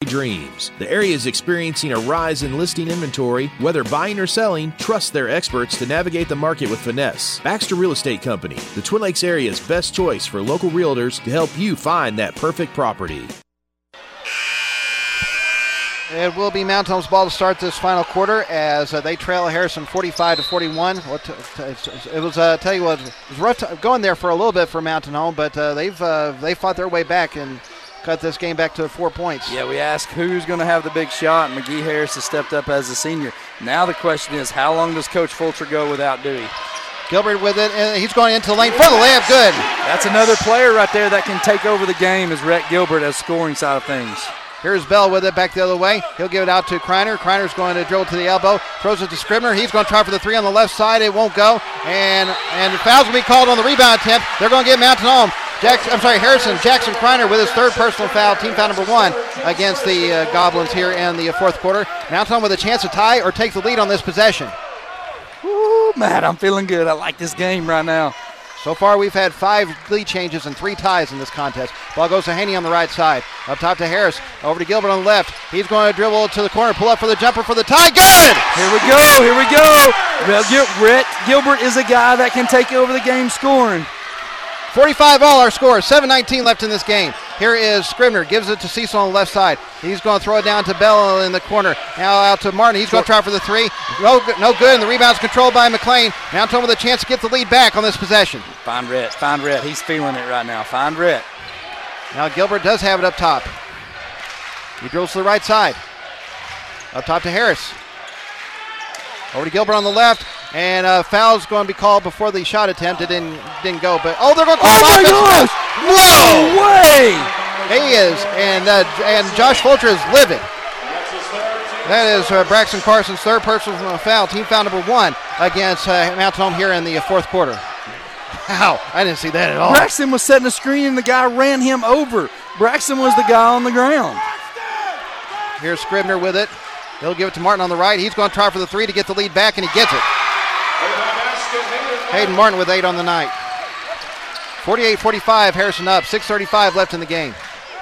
dreams. The area is experiencing a rise in listing inventory. Whether buying or selling, trust their experts to navigate the market with finesse. Baxter Real Estate Company, the Twin Lakes area's best choice for local realtors to help you find that perfect property. It will be Mountain Home's ball to start this final quarter as they trail Harrison 45-41. It was, tell you what, it was rough going there for a little bit for Mountain Home, but they fought their way back and cut this game back to 4 points. Yeah, we asked who's going to have the big shot, and McGee Harris has stepped up as a senior. Now the question is, how long does Coach Fulcher go without Dewey? Gilbert with it, and he's going into the lane for the layup. Good. That's another player right there that can take over the game is Rhett Gilbert as scoring side of things. Here's Bell with it back the other way. He'll give it out to Kreiner. Kreiner's going to dribble to the elbow. Throws it to Scribner. He's going to try for the three on the left side. It won't go. And the foul's going to be called on the rebound attempt. They're going to get Mountain Home. Jackson Kreiner with his third personal foul, team foul number 1 against the Goblins here in the fourth quarter. Mountain Home with a chance to tie or take the lead on this possession. Ooh, Matt, I'm feeling good. I like this game right now. So far, we've had 5 lead changes and 3 ties in this contest. Ball goes to Haney on the right side. Up top to Harris. Over to Gilbert on the left. He's going to dribble to the corner, pull up for the jumper for the tie. Good! Here we go. Rhett Gilbert is a guy that can take over the game scoring. 45 all our score. 7:19 left in this game. Here is Scribner. Gives it to Cecil on the left side. He's going to throw it down to Bell in the corner. Now out to Martin. He's going to try for the three. No good, and the rebound's controlled by McLean. Mountain with a chance to get the lead back on this possession. Find Rhett. He's feeling it right now. Find Rhett. Now Gilbert does have it up top. He drills to the right side. Up top to Harris. Over to Gilbert on the left. And foul's going to be called before the shot attempt. It didn't go, but they're going to call it. Oh my gosh! Whoa! No way! He is, and Josh Fulcher is livid. That is Braxton Carson's third personal foul, team foul number 1 against Mountain Home here in the fourth quarter. Wow, I didn't see that at all. Braxton was setting a screen and the guy ran him over. Braxton was the guy on the ground. Here's Scribner with it. He'll give it to Martin on the right. He's going to try for the three to get the lead back, and he gets it. Hayden Martin with 8 on the night. 48-45, Harrison up. 6:35 left in the game.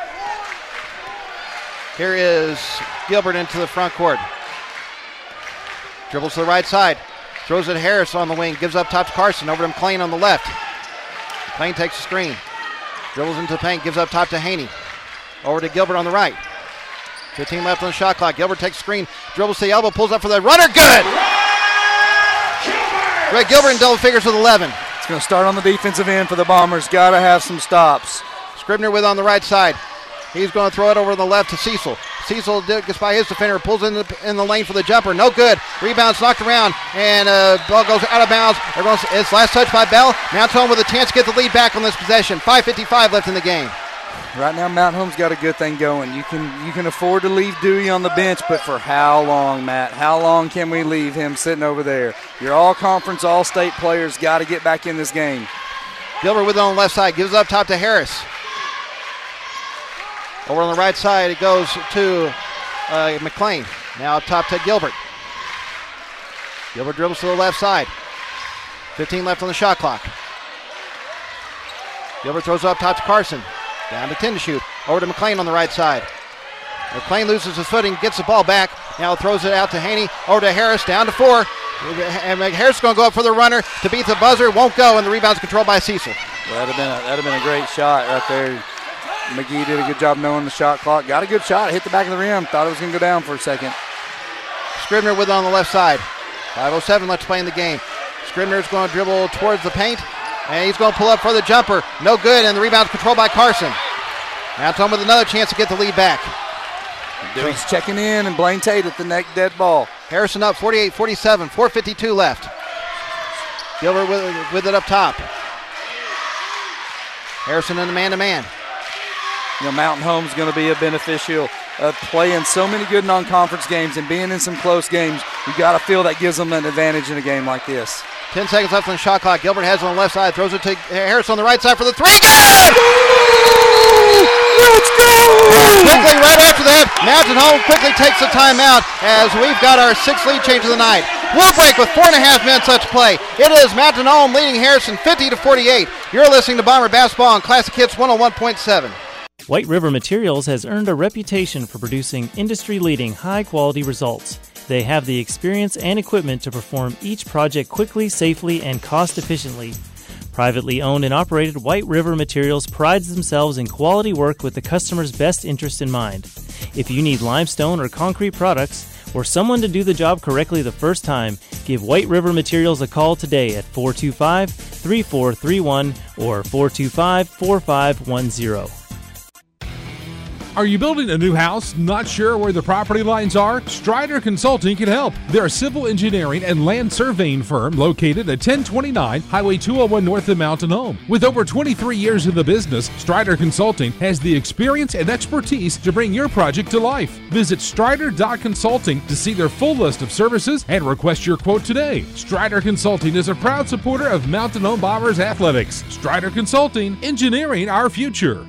Here is Gilbert into the front court. Dribbles to the right side. Throws it to Harris on the wing. Gives up top to Carson. Over to McLean on the left. McLean takes the screen. Dribbles into the paint. Gives up top to Haney. Over to Gilbert on the right. 15 left on the shot clock. Gilbert takes the screen. Dribbles to the elbow. Pulls up for the runner. Good! Greg Gilbert in double figures with 11. It's going to start on the defensive end for the Bombers. Got to have some stops. Scribner with on the right side. He's going to throw it over on the left to Cecil. Cecil gets by his defender, pulls in the lane for the jumper. No good. Rebound's knocked around, and ball goes out of bounds. It's last touch by Bell. Mountain Home with a chance to get the lead back on this possession. 5:55 left in the game. Right now, Mountain Home's got a good thing going. You can afford to leave Dewey on the bench, but for how long, Matt? How long can we leave him sitting over there? Your all-conference, all-state players got to get back in this game. Gilbert with it on the left side. Gives it up top to Harris. Over on the right side, it goes to McLean. Now up top to Gilbert. Gilbert dribbles to the left side. 15 left on the shot clock. Gilbert throws it up top to Carson. Down to 10 to shoot. Over to McLean on the right side. McLean loses his footing, gets the ball back. Now throws it out to Haney. Over to Harris, down to 4. And Harris is going to go up for the runner to beat the buzzer. Won't go, and the rebound's controlled by Cecil. That'd have been a great shot right there. McGee did a good job knowing the shot clock. Got a good shot. Hit the back of the rim. Thought it was going to go down for a second. Scribner with it on the left side. 5:07 left to play in the game. Scribner's going to dribble towards the paint. And he's going to pull up for the jumper. No good, and the rebound's controlled by Carson. Now Tom with another chance to get the lead back. Dewey's checking in, and Blaine Tate at the neck dead ball. Harrison up 48-47, 4:52 left. Gilbert with it up top. Harrison in the man-to-man. You know, Mountain Home's going to be a beneficial of playing so many good non-conference games and being in some close games. You got to feel that gives them an advantage in a game like this. 10 seconds left on the shot clock. Gilbert has it on the left side, throws it to Harris on the right side for the three. Good! Let's go! Quickly, right after that, Mountain Home quickly takes the timeout as we've got our 6th lead change of the night. We'll break with 4.5 minutes left to play. It is Mountain Home leading Harrison 50-48. You're listening to Bomber Basketball on Classic Hits 101.7. White River Materials has earned a reputation for producing industry-leading high-quality results. They have the experience and equipment to perform each project quickly, safely, and cost-efficiently. Privately owned and operated, White River Materials prides themselves in quality work with the customer's best interest in mind. If you need limestone or concrete products, or someone to do the job correctly the first time, give White River Materials a call today at 425-3431 or 425-4510. Are you building a new house, not sure where the property lines are? Strider Consulting can help. They're a civil engineering and land surveying firm located at 1029 Highway 201 north of Mountain Home. With over 23 years in the business, Strider Consulting has the experience and expertise to bring your project to life. Visit strider.consulting to see their full list of services and request your quote today. Strider Consulting is a proud supporter of Mountain Home Bombers athletics. Strider Consulting, engineering our future.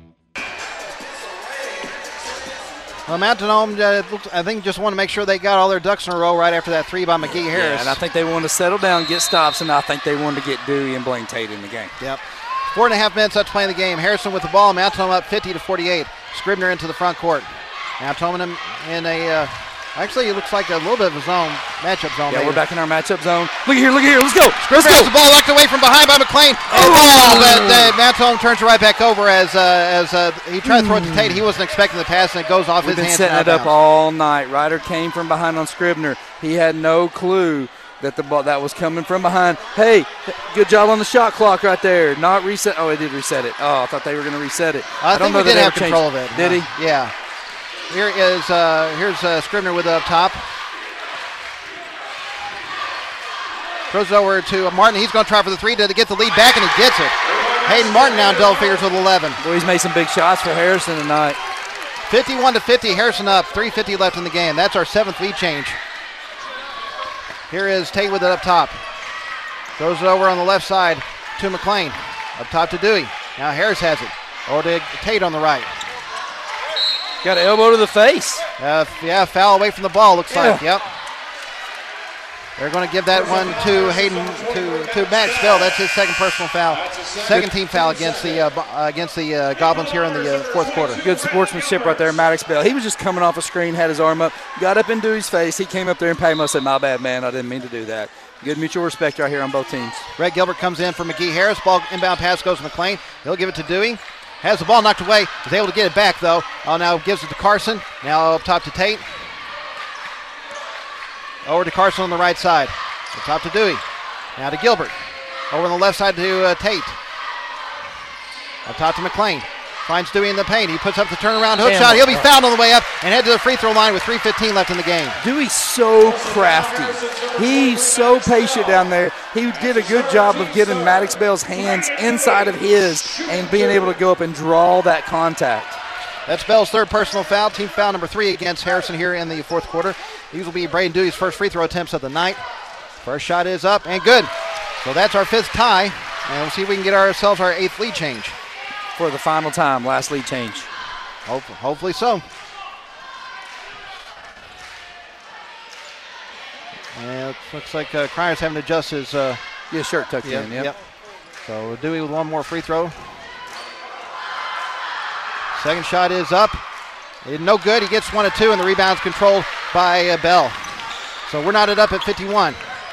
Well, Mountain Home, I think, just want to make sure they got all their ducks in a row right after that three by McGee Harris. Yeah, and I think they wanted to settle down, get stops, and I think they wanted to get Dewey and Blaine Tate in the game. Yep. 4.5 minutes left to play in the game. Harrison with the ball. Mountain Home up 50-48. Scribner into the front court. Mountain Home in a, actually, it looks like a little bit of a zone, matchup zone. Yeah, maybe. we're back in our matchup zone. Look here, let's go. Scribner has the ball locked away from behind by McLean. But Mountain Home turns it right back over as he tried to throw it to Tate. He wasn't expecting the pass, and it goes off his hands. We've been setting it up all night. Ryder came from behind on Scribner. He had no clue that the ball that was coming from behind. Hey, good job on the shot clock right there. Not reset. Oh, it did reset it. Oh, I thought they were going to reset it. I think don't know we did that have control of it. Did he? Yeah. Here's Scribner with it up top. Throws it over to Martin. He's going to try for the three to get the lead back, and he gets it. Hayden Martin now in double figures with 11. Boy, he's made some big shots for Harrison tonight. 51-50. Harrison up. 3:50 left in the game. That's our seventh lead change. Here is Tate with it up top. Throws it over on the left side to McLean. Up top to Dewey. Now Harris has it. Over to Tate on the right. Got an elbow to the face. Foul away from the ball, looks like. Yep. They're going to give that one to Hayden, to Max Bell. That's his second personal foul. Second team foul against the Goblins here in the fourth quarter. Good sportsmanship right there, Maddox Bell. He was just coming off a screen, had his arm up, got up in Dewey's face. He came up there and patted him up, said, "My bad, man. I didn't mean to do that." Good mutual respect right here on both teams. Red Gilbert comes in for McGee Harris. Ball inbound pass goes to McLean. He'll give it to Dewey. Has the ball knocked away. Is able to get it back, though. Now gives it to Carson. Now up top to Tate. Over to Carson on the right side. Up top to Dewey. Now to Gilbert. Over on the left side to Tate. Up top to McLean. Finds Dewey in the paint. He puts up the turnaround hook shot. He'll be fouled on the way up and head to the free throw line with 3:15 left in the game. Dewey's so crafty. He's so patient down there. He did a good job of getting Maddox Bell's hands inside of his and being able to go up and draw that contact. That's Bell's third personal foul. Team foul number 3 against Harrison here in the fourth quarter. These will be Braden Dewey's first free throw attempts of the night. First shot is up and good. So that's our fifth tie. And we'll see if we can get ourselves our eighth lead change. For the final time, last lead change. Hopefully so. And it looks like Cryer's having to adjust his shirt tucked in. Yep. So Dewey with one more free throw. Second shot is up. No good. He gets 1 of 2, and the rebound's controlled by Bell. So we're knotted up at 51.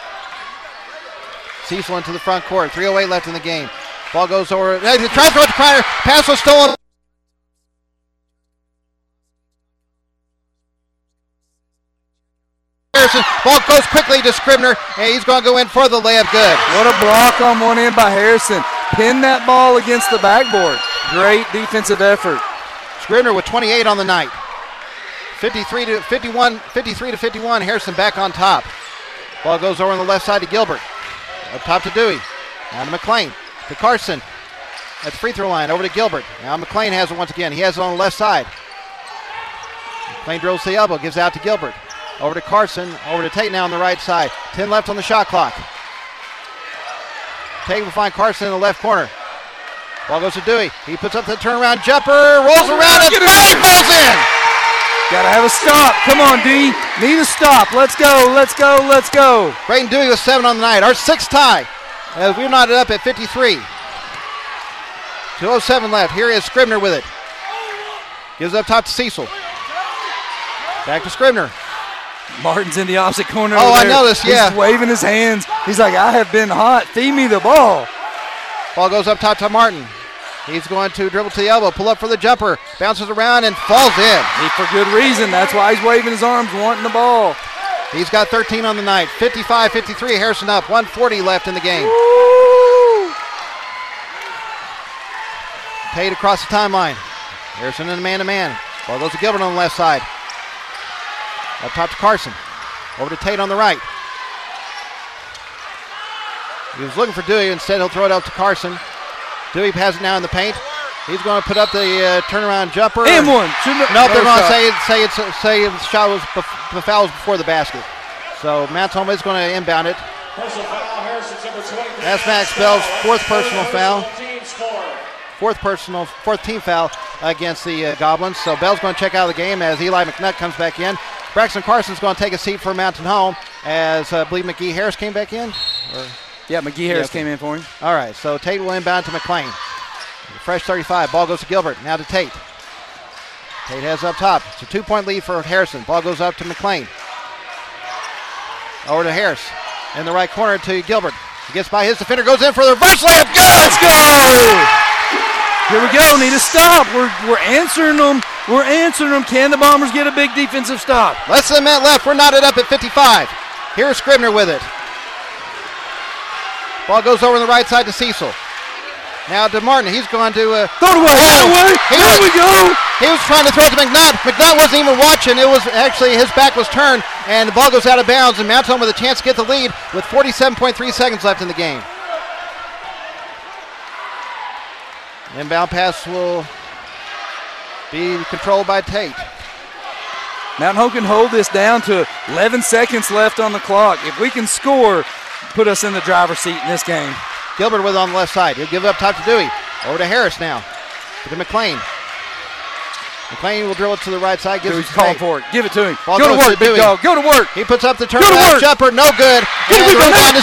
Cecil into the front court. 3:08 left in the game. Ball goes over. He tries to throw it to Kreiner. Pass was stolen. Ball goes quickly to Scribner, and he's going to go in for the layup. Good. What a block on one end by Harrison. Pin that ball against the backboard. Great defensive effort. Scribner with 28 on the night. 53 to 51. Harrison back on top. Ball goes over on the left side to Gilbert. Up top to Dewey. Now to McLean. To Carson at the free throw line. Over to Gilbert. Now McLean has it once again. He has it on the left side. McLean drills the elbow. Gives out to Gilbert. Over to Carson. Over to Tate now on the right side. 10 left on the shot clock. Tate will find Carson in the left corner. Ball goes to Dewey. He puts up the turnaround jumper. Rolls around and falls in. Got to have a stop. Come on, D. Need a stop. Let's go. Braden Dewey with 7 on the night. Our sixth tie. As we're knotted up at 53. 2:07 left. Here is Scribner with it. Gives it up top to Cecil. Back to Scribner. Martin's in the opposite corner. Oh, over I there. noticed, yeah. He's waving his hands. He's like, I have been hot. Feed me the ball. Ball goes up top to Martin. He's going to dribble to the elbow, pull up for the jumper, bounces around and falls in. For good reason. That's why he's waving his arms, wanting the ball. He's got 13 on the night. 55-53, Harrison up. 1:40 left in the game. Woo! Tate across the timeline. Harrison in a man-to-man. Ball goes to Gilbert on the left side. Up top to Carson. Over to Tate on the right. He was looking for Dewey. Instead, he'll throw it up to Carson. Dewey has it now in the paint. He's going to put up the turnaround jumper. And one. Nope, they're going to say the shot was the foul was before the basket. So Mount Holm is going to inbound it. That's Max Bell's fourth personal foul. Fourth team foul against the Goblins. So Bell's going to check out of the game as Eli McNutt comes back in. Braxton Carson's going to take a seat for Mountain Home as I believe McGee Harris came back in. Yeah, McGee Harris came in for him. All right, so Tate will inbound to McLean. Fresh 35. Ball goes to Gilbert. Now to Tate. Tate has up top. It's a 2-point lead for Harrison. Ball goes up to McLean. Over to Harris. In the right corner to Gilbert. He gets by his defender. Goes in for the reverse layup. Good! Let's go! Here we go. Need a stop. We're answering them. We're answering them. Can the Bombers get a big defensive stop? Less than a minute left. We're knotted up at 55. Here's Scribner with it. Ball goes over on the right side to Cecil. Now to Martin. He's going to throw it away. There we go. He was trying to throw it to McNutt. McNutt wasn't even watching. It was actually his back was turned, and the ball goes out of bounds. And Mount Holm with a chance to get the lead with 47.3 seconds left in the game. Inbound pass will be controlled by Tate. Mount Holm can hold this down to 11 seconds left on the clock. If we can score, put us in the driver's seat in this game. Gilbert with it on the left side. He'll give it up top to Dewey. Over to Harris now. To McLean. McLean will drill it to the right side. Dewey's calling for it. Give it to him. Ball go to work, big dog. Go to work. He puts up the turnaround jumper. No good. We can hold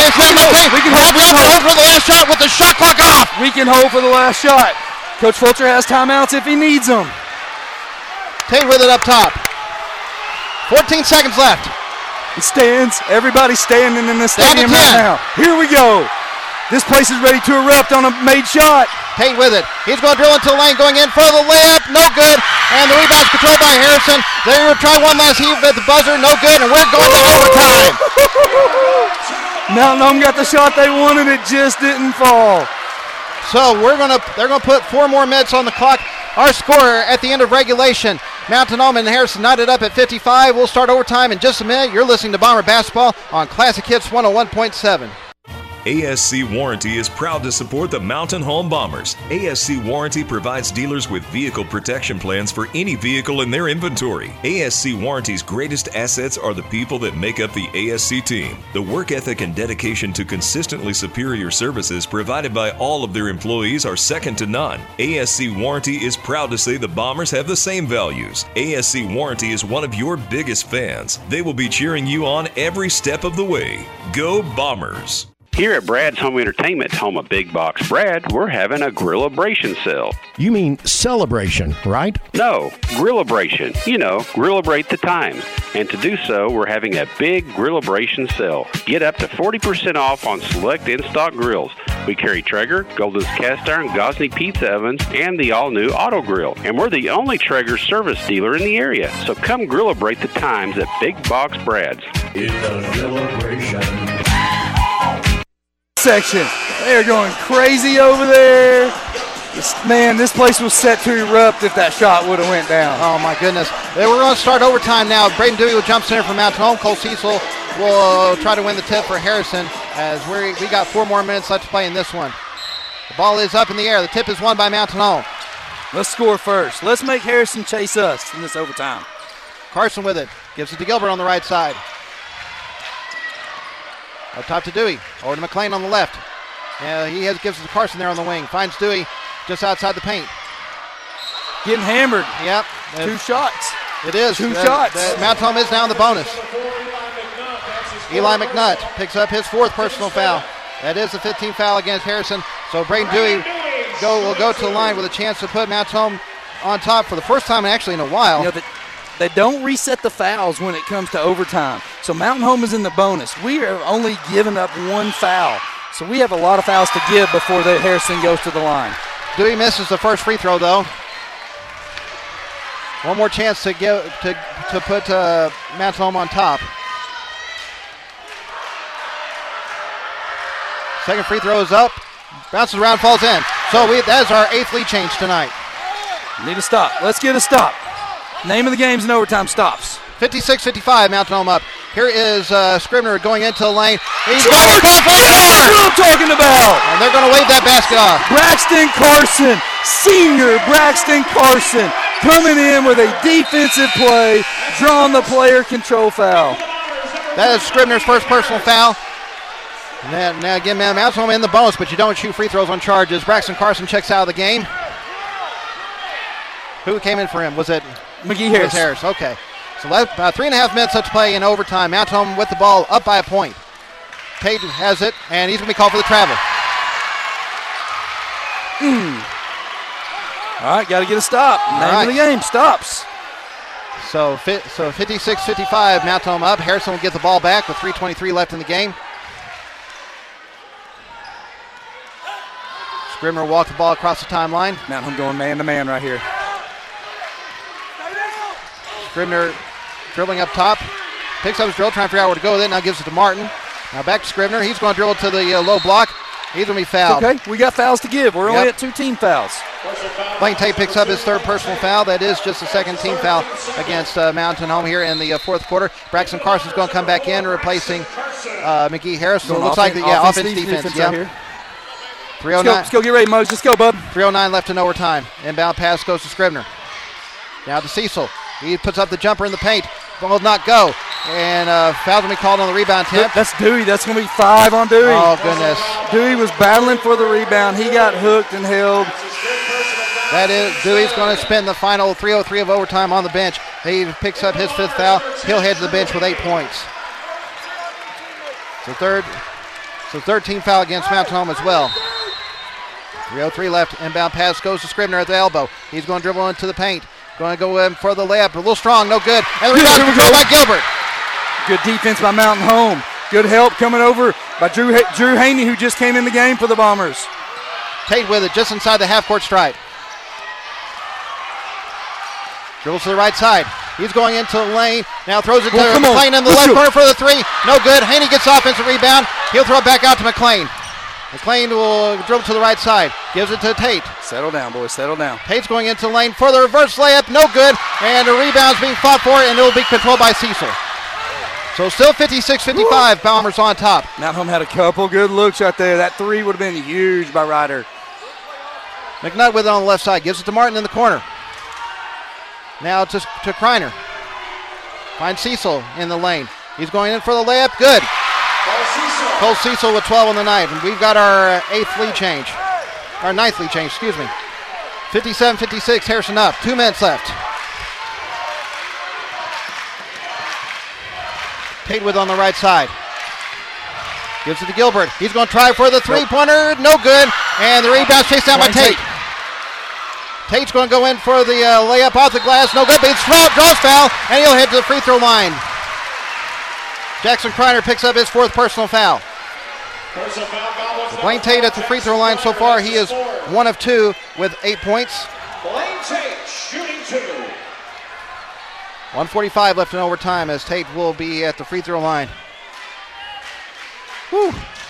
for the last shot with the shot clock off. We can hold for the last shot. Coach Fulcher has timeouts if he needs them. Tate with it up top. 14 seconds left. It stands. Everybody's standing in the stadium right now. Here we go. This place is ready to erupt on a made shot. Tate with it. He's going to drill into the lane, going in for the layup. No good. And the rebound's controlled by Harrison. They will try one last heave at the buzzer. No good. And we're going to overtime. Mountain Home got the shot they wanted. It just didn't fall. So they're going to put 4 more minutes on the clock. Our score at the end of regulation, Mountain Home and Harrison knotted up at 55. We'll start overtime in just a minute. You're listening to Bomber Basketball on Classic Hits 101.7. ASC Warranty is proud to support the Mountain Home Bombers. ASC Warranty provides dealers with vehicle protection plans for any vehicle in their inventory. ASC Warranty's greatest assets are the people that make up the ASC team. The work ethic and dedication to consistently superior services provided by all of their employees are second to none. ASC Warranty is proud to say the Bombers have the same values. ASC Warranty is one of your biggest fans. They will be cheering you on every step of the way. Go Bombers! Here at Brad's Home Entertainment, home of Big Box Brad, we're having a Grillabration sale. You mean celebration, right? No, Grillabration. You know, Grillabate the times. And to do so, we're having a big Grillabration sale. Get up to 40% off on select in-stock grills. We carry Traeger, Golden's Cast Iron, Gosney Pizza Ovens, and the all-new Auto Grill. And we're the only Traeger service dealer in the area. So come Grillabate the times at Big Box Brad's. It's a celebration. Section. They're going crazy over there. This place was set to erupt if that shot would have went down. Oh, my goodness. We're going to start overtime now. Braden Dewey will jump center for Mountain Home. Cole Cecil will try to win the tip for Harrison as we got 4 more minutes left to play in this one. The ball is up in the air. The tip is won by Mountain Home. Let's score first. Let's make Harrison chase us in this overtime. Carson with it. Gives it to Gilbert on the right side. Up top to Dewey. Over to McLean on the left. Gives it to Carson there on the wing. Finds Dewey just outside the paint. Getting hammered. Yep. 2 shots. It is. 2 shots. Mount Home is now in the bonus. Eli McNutt picks up his 4th personal foul. That is the 15th foul against Harrison. So Braden Dewey will go to the line with a chance to put Mount Home on top for the first time actually in a while. You know, they don't reset the fouls when it comes to overtime. So Mountain Home is in the bonus. We are only giving up one foul. So we have a lot of fouls to give before Harrison goes to the line. Dewey misses the first free throw, though. One more chance to put Mountain Home on top. Second free throw is up. Bounces around, falls in. So that is our 8th lead change tonight. Need a stop. Let's get a stop. Name of the game's in overtime, stops. 56-55, Mountain Home up. Here is Scribner going into the lane. He's George! going to That's what I'm talking about. And they're going to wave that basket off. Braxton Carson, senior Braxton Carson, coming in with a defensive play, drawing the player control foul. That is Scribner's first personal foul. And now again, Mountain Home in the bonus, but you don't shoot free throws on charges. Braxton Carson checks out of the game. Who came in for him? Was it McGee Harris? Harris, okay. So about 3.5 minutes left to play in overtime. Mountain Home with the ball up by a point. Tate has it, and he's going to be called for the travel. All right, got to get a stop. Name of the game, stops. So 56-55, Mountain Home up. Harrison will get the ball back with 3:23 left in the game. Scribner will walk the ball across the timeline. Mountain Home going man-to-man right here. Scribner dribbling up top. Picks up his dribble, trying to figure out where to go with it. Now gives it to Martin. Now back to Scribner. He's going to dribble to the low block. He's going to be fouled. Okay, we got fouls to give. We're only at 2 team fouls. Blaine Tate picks up his third personal foul. That is just the second team foul against Mountain Home here in the fourth quarter. Braxton Carson's going to come back in, replacing McGee Harris. So it looks like offense, defense. Right here. 309. Let's go get ready, Muggs. Let's go, bud. 3:09 left in overtime. Inbound pass goes to Scribner. Now to Cecil. He puts up the jumper in the paint. Ball will not go. And foul will be called on the rebound attempt. That's Dewey. That's going to be 5 on Dewey. Oh, goodness. Dewey was battling for the rebound. He got hooked and held. That is, Dewey's going to spend the final 3:03 of overtime on the bench. He picks up his 5th foul. He'll head to the bench with 8 points. So third team foul against Mountain Home as well. 3:03 left. Inbound pass goes to Scribner at the elbow. He's going to dribble into the paint. Going to go in for the layup. A little strong, no good. And the rebound controlled by Gilbert. Good defense by Mountain Home. Good help coming over by Drew Haney, who just came in the game for the Bombers. Tate with it just inside the half-court stripe. Dribbles to the right side. He's going into the lane. Now throws it to McLean in the left corner for the 3. No good. Haney gets offensive rebound. He'll throw it back out to McLean. McLean will dribble to the right side. Gives it to Tate. Settle down, boys. Settle down. Tate's going into the lane for the reverse layup. No good. And the rebound's being fought for, and it will be controlled by Cecil. So still 56-55. Bombers on top. Mountain Home had a couple good looks right there. That 3 would have been huge by Ryder. McNutt with it on the left side. Gives it to Martin in the corner. Now to Kreiner. Finds Cecil in the lane. He's going in for the layup. Good. Cole Cecil with 12 on the night. And we've got our 8th lead change. Our 9th lead change, excuse me. 57-56, Harrison up. 2 minutes left. Tate with on the right side. Gives it to Gilbert. He's going to try for the 3-pointer. No good. And the rebound chased down by Tate. Tate's going to go in for the layup off the glass. No good, but he draws foul, and he'll head to the free throw line. Jackson Kreiner picks up his 4th personal foul. Blaine Tate at the free throw line so far. He is 1 of 2 with 8 points. Blaine Tate shooting 2. 1:45 left in overtime as Tate will be at the free throw line. Whew.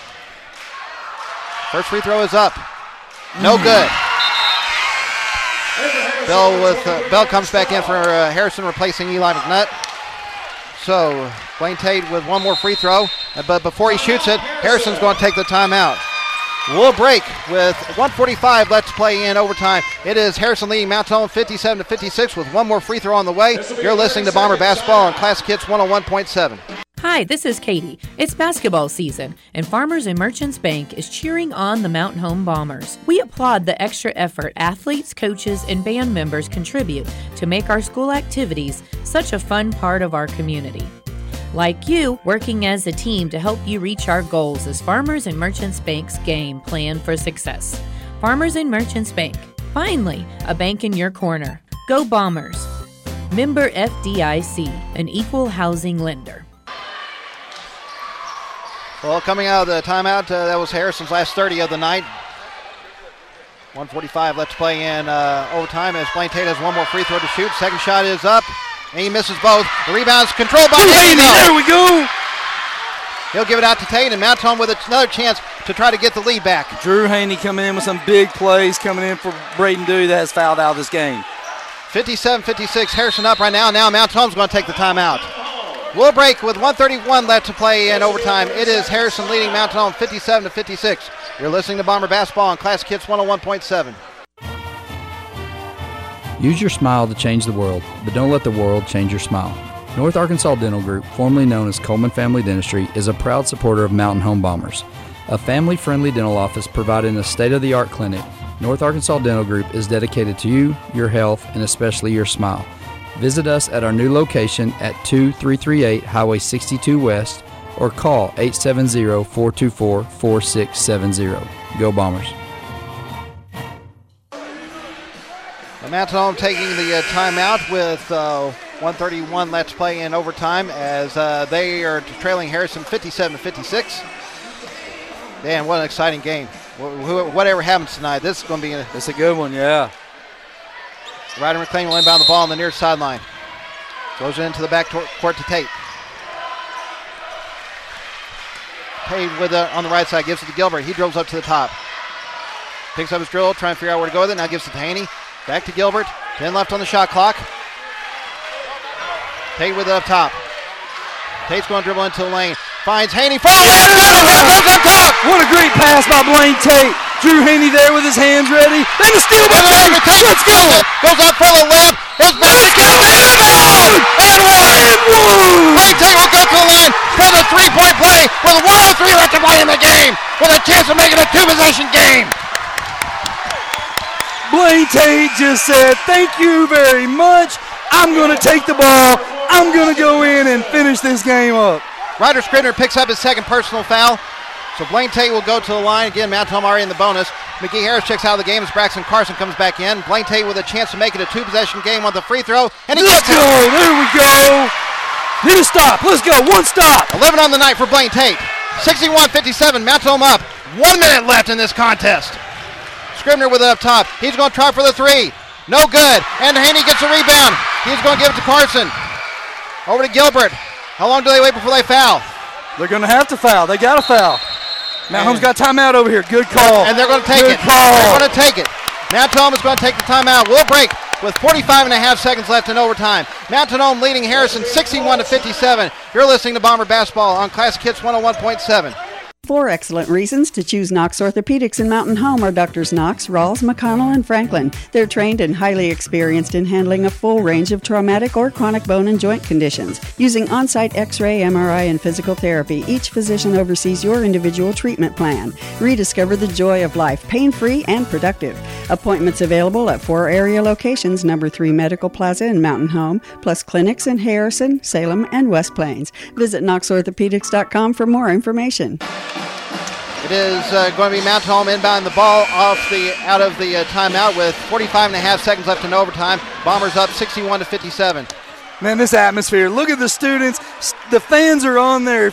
First free throw is up. No good. Bell comes back in for Harrison, replacing Eli McNutt. So Blaine Tate with 1 more free throw, but before he shoots it, Harrison's going to take the timeout. We'll break with 1:45 left to play in overtime. It is Harrison leading Mountain Home 57-56 with 1 more free throw on the way. You're listening to Bomber Basketball on Classic Hits 101.7. Hi, this is Katie. It's basketball season, and Farmers and Merchants Bank is cheering on the Mountain Home Bombers. We applaud the extra effort athletes, coaches, and band members contribute to make our school activities such a fun part of our community. Like you, working as a team to help you reach our goals is Farmers and Merchants Bank's game plan for success. Farmers and Merchants Bank. Finally, a bank in your corner. Go Bombers. Member FDIC, an equal housing lender. Well, coming out of the timeout, that was Harrison's last 30 of the night. 1:45 left to play in overtime as Blaine Tate has one more free throw to shoot. Second shot is up, and he misses both. The rebound is controlled by Haney. There we go. He'll give it out to Tate, and Mount Home with another chance to try to get the lead back. Drew Haney coming in with some big plays coming in for Braden Dewey that has fouled out of this game. 57-56, Harrison up right now. Now Mount Home's going to take the timeout. We'll break with 1:31 left to play in overtime. It is Harrison leading Mount Home 57-56. You're listening to Bomber Basketball on Classic Hits 101.7. Use your smile to change the world, but don't let the world change your smile. North Arkansas Dental Group, formerly known as Coleman Family Dentistry, is a proud supporter of Mountain Home Bombers. A family-friendly dental office providing a state-of-the-art clinic, North Arkansas Dental Group is dedicated to you, your health, and especially your smile. Visit us at our new location at 2338 Highway 62 West or call 870-424-4670. Go Bombers. Mount Home taking the timeout with 1:31 left to play in overtime as they are trailing Harrison 57-56. Dan, what an exciting game. Whatever happens tonight, this is going to be It's a good one, yeah. Ryder McLean will inbound the ball on the near sideline. Goes into the back court to Tate. Tate with on the right side, gives it to Gilbert. He drills up to the top. Picks up his drill, trying to figure out where to go with it. Now gives it to Haney. Back to Gilbert. 10 left on the shot clock. Tate with it up top. Tate's going to dribble into the lane. Finds Haney. Goes up top. What a great pass by Blaine Tate. Drew Haney there with his hands ready. Then the steal by Tate. Let's go. Goes up for the left. His back to Gilbert. And one. Blaine Tate will go to the line for the three-point play with 1:03 left to play in the game with a chance of making a two-possession game. Blaine Tate just said, thank you very much. I'm going to take the ball. I'm going to go in and finish this game up. Ryder Scribner picks up his second personal foul. So Blaine Tate will go to the line. Again, Mount Home already in the bonus. McGee Harris checks out of the game as Braxton Carson comes back in. Blaine Tate with a chance to make it a two-possession game on the free throw. And he gets it. There we go. Need a stop. Let's go. One stop. 11 on the night for Blaine Tate. 61-57. Mount Home up. 1 minute left in this contest. Scribner with it up top. He's going to try for the three. No good. And Haney gets a rebound. He's going to give it to Carson. Over to Gilbert. How long do they wait before they foul? They're going to have to foul. They got to foul. Mount Home's got timeout over here. Good call. And they're going to take it. They're going to take it. Mount Home is going to take the timeout. We'll break with 45.5 seconds left in overtime. Mountain Home leading Harrison 61-57. You're listening to Bomber Basketball on Classic Hits 101.7. 4 excellent reasons to choose Knox Orthopedics in Mountain Home are Drs. Knox, Rawls, McConnell, and Franklin. They're trained and highly experienced in handling a full range of traumatic or chronic bone and joint conditions. Using on-site X-ray, MRI, and physical therapy, each physician oversees your individual treatment plan. Rediscover the joy of life, pain-free and productive. Appointments available at 4 area locations, number 3 Medical Plaza in Mountain Home, plus clinics in Harrison, Salem, and West Plains. Visit knoxorthopedics.com for more information. It is going to be Mount Home inbound the ball out of the timeout with 45.5 seconds left in overtime. Bombers up 61-57. Man, this atmosphere. Look at the students. The fans are on their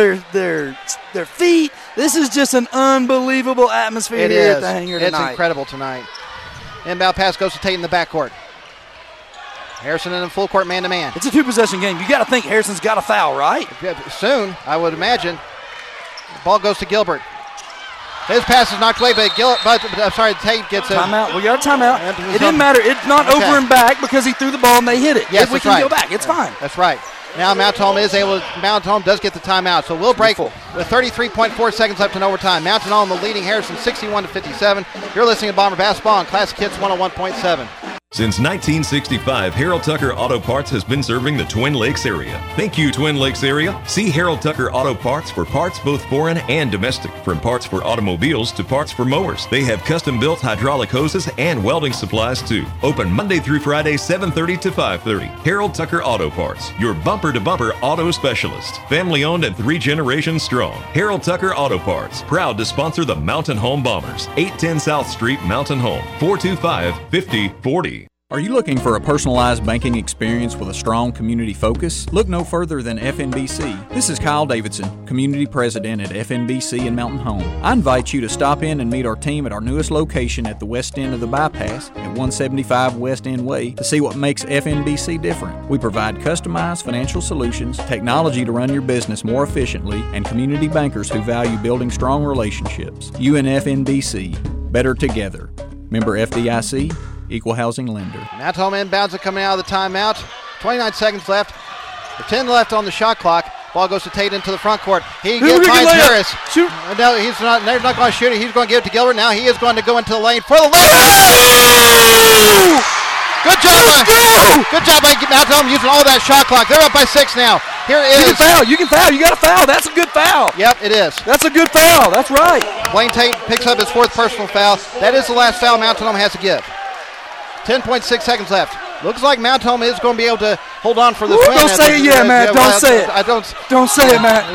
feet. This is just an unbelievable atmosphere here at the hangar tonight. It's incredible tonight. Inbound pass goes to Tate in the backcourt. Harrison in the full court man-to-man. It's a two-possession game. You got to think Harrison's got a foul, right? Soon, I would imagine. The ball goes to Gilbert. His pass is knocked away, but Tate gets a timeout. We got a timeout. It didn't matter. It's not over and back because he threw the ball and they hit it. Yes, if we can go back, it's fine. That's right. Now Mount Home does get the timeout. So we'll break with 33.4 seconds left in overtime. Mountain Home leading Harrison 61-57. You're listening to Bomber Basketball on Classic Hits 101.7. Since 1965, Harold Tucker Auto Parts has been serving the Twin Lakes area. Thank you, Twin Lakes area. See Harold Tucker Auto Parts for parts both foreign and domestic. From parts for automobiles to parts for mowers. They have custom-built hydraulic hoses and welding supplies too. Open Monday through Friday, 7:30 to 5:30. Harold Tucker Auto Parts, your bumper-to-bumper auto specialist. Family-owned and 3 generations strong. Harold Tucker Auto Parts, proud to sponsor the Mountain Home Bombers. 810 South Street, Mountain Home, 425-5040. Are you looking for a personalized banking experience with a strong community focus? Look no further than FNBC. This is Kyle Davidson, Community President at FNBC in Mountain Home. I invite you to stop in and meet our team at our newest location at the west end of the bypass at 175 West End Way to see what makes FNBC different. We provide customized financial solutions, technology to run your business more efficiently, and community bankers who value building strong relationships. You and FNBC, better together. Member FDIC, Equal Housing Lender. Mountain Home inbounds it coming out of the timeout. 29 seconds left. 10 left on the shot clock. Ball goes to Tate into the front court. He finds Harris. Shoot. No, he's not going to shoot it. He's going to give it to Gilbert. Now he is going to go into the lane for the layup. Good job by Mountain Home using all that shot clock. They're up by 6 now. Here is. You can foul. You got a foul. That's a good foul. Yep, it is. That's a good foul. That's right. Blaine Tate picks up his 4th personal foul. That is the last foul Mountain Home has to give. 10.6 seconds left. Looks like Mountain Home is going to be able to hold on for this win. Don't say it yet, Matt. Don't say it. Don't say it, Matt.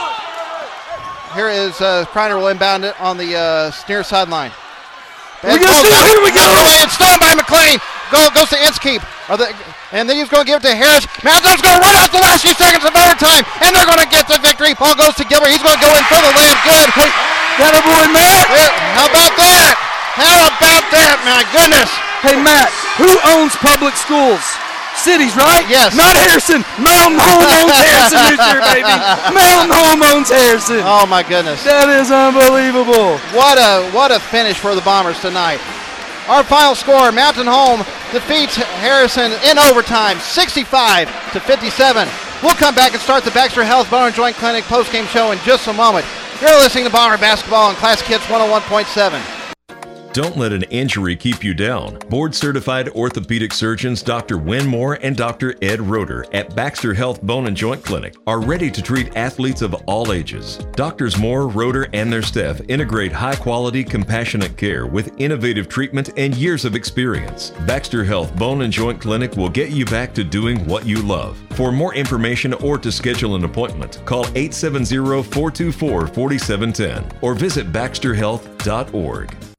Here is Kreiner will inbound it on the near sideline. Here we go. It's stolen by McLean. Goes to Inskeep. And then he's going to give it to Harris. Mountain Home's going to run out the last few seconds of overtime. And they're going to get the victory. Ball goes to Gilbert. He's going to go in for the layup. Good. That a boy, Matt. How about that? How about that? My goodness. Hey, Matt, who owns public schools? Cities, right? Yes. Not Harrison. Mountain Home owns Harrison this year, baby. Mountain Home owns Harrison. Oh, my goodness. That is unbelievable. What a finish for the Bombers tonight. Our final score, Mountain Home defeats Harrison in overtime, 65-57. We'll come back and start the Baxter Health Bone and Joint Clinic postgame show in just a moment. You're listening to Bomber Basketball on Classic Hits 101.7. Don't let an injury keep you down. Board-certified orthopedic surgeons Dr. Winmore and Dr. Ed Roeder at Baxter Health Bone and Joint Clinic are ready to treat athletes of all ages. Doctors Moore, Roeder, and their staff integrate high-quality, compassionate care with innovative treatment and years of experience. Baxter Health Bone and Joint Clinic will get you back to doing what you love. For more information or to schedule an appointment, call 870-424-4710 or visit baxterhealth.org.